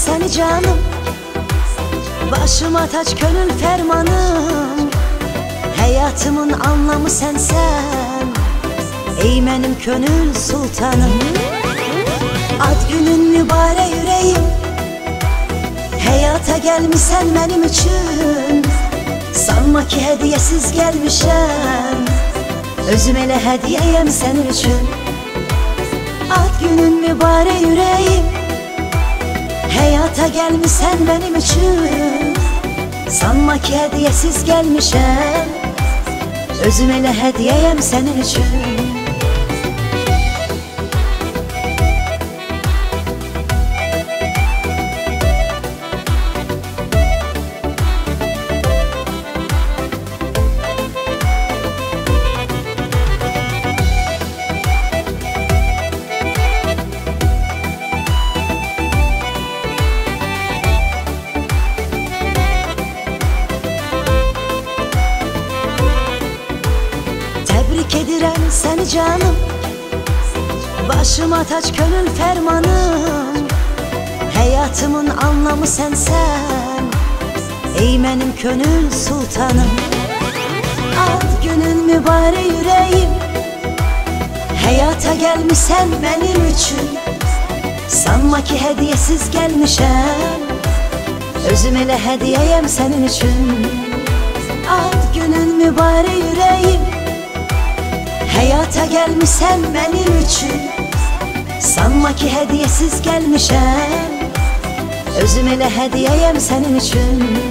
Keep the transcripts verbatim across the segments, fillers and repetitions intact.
seni canım, başıma taç gönül fermanım. Hayatımın anlamı sensen, ey benim gönül sultanım. Ad günün mübarek yüreğim, hayata gelmişsen benim için. Sanma ki hediyesiz gelmişem, özüm ele hediyeyem senin için. Ad günün mübarek yüreğim, hayata gelmişsen benim için. Sanma ki hediyesiz gelmişem, özüm ele hediyeyem senin için. Tebrik edirəm səni canım, başıma taç gönül fermanım. Hayatımın anlamı sensen, ey benim gönül sultanım. Ad günün mübarek yüreğim, hayata gelmişsen benim için. Sanma ki hediyesiz gelmişem, özüm ele hediyeyem senin için. Ad günün mübarek yüreğim, hayata gelmişsen benim için. Sanma ki hediyesiz gelmişem, özüm ele hediyeyem senin için.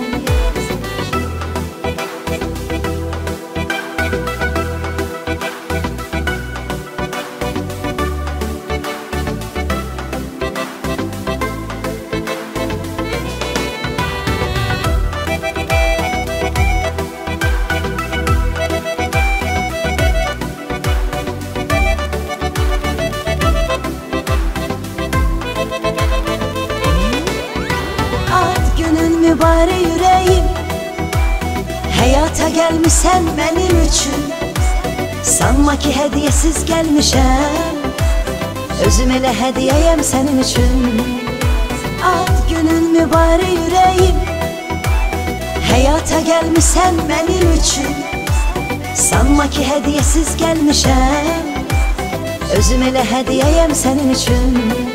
Mübarek yüreğim, hayata gelmişsen benim için. Sanma ki hediyesiz gelmişem, özüm ele hediyeyem senin için. Ad günün mübarek yüreğim, hayata gelmişsen benim için. Sanma ki hediyesiz gelmişem, özüm ele hediyeyem senin için.